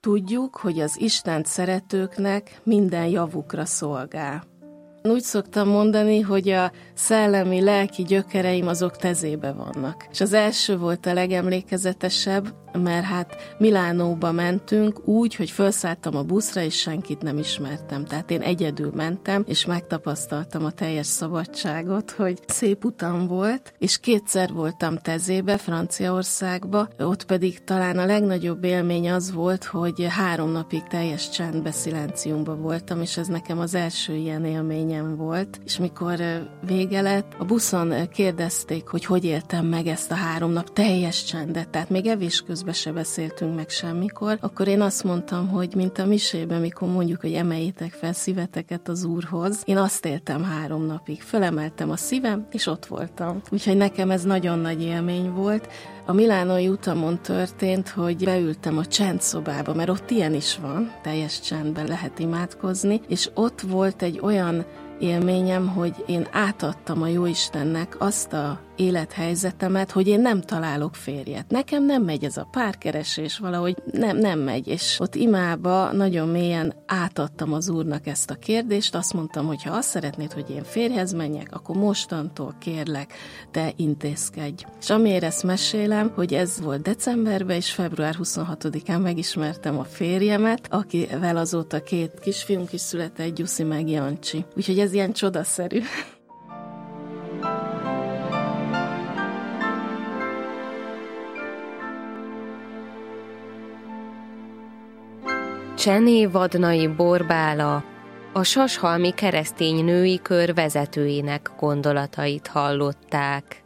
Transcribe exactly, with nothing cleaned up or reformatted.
Tudjuk, hogy az Istent szeretőknek minden javukra szolgál. Úgy szoktam mondani, hogy a szellemi, lelki gyökereim azok tezébe vannak. És az első volt a legemlékezetesebb, mert hát Milánóba mentünk úgy, hogy felszálltam a buszra, és senkit nem ismertem. Tehát én egyedül mentem, és megtapasztaltam a teljes szabadságot, hogy szép utam volt, és kétszer voltam tezébe, Franciaországba, ott pedig talán a legnagyobb élmény az volt, hogy három napig teljes csendbe, szilenciumba voltam, és ez nekem az első ilyen élményem volt. És mikor vége lett, a buszon kérdezték, hogy hogy éltem meg ezt a három nap teljes csendet, tehát még evés közben se beszéltünk meg semmikor, akkor én azt mondtam, hogy mint a misében, mikor mondjuk, hogy emeljétek fel szíveteket az Úrhoz, én azt éltem három napig. Fölemeltem a szívem, és ott voltam. Úgyhogy nekem ez nagyon nagy élmény volt. A milánói utamon történt, hogy beültem a csendszobába, mert ott ilyen is van, teljes csendben lehet imádkozni, és ott volt egy olyan élményem, hogy én átadtam a Jóistennek azt a élethelyzetemet, hogy én nem találok férjet. Nekem nem megy ez a párkeresés, valahogy nem, nem megy, és ott imába nagyon mélyen átadtam az Úrnak ezt a kérdést, azt mondtam, hogy ha azt szeretnéd, hogy én férjhez menjek, akkor mostantól kérlek, te intézkedj. És amiért ezt mesélem, hogy ez volt decemberben, és február huszonhatodikán megismertem a férjemet, akivel azóta két kisfiunk is született, Gyuszi meg Jancsi. Úgyhogy ez ilyen csodaszerű. Csené Vadnai Borbála, a Sashalmi Keresztény Női Kör vezetőjének gondolatait hallották.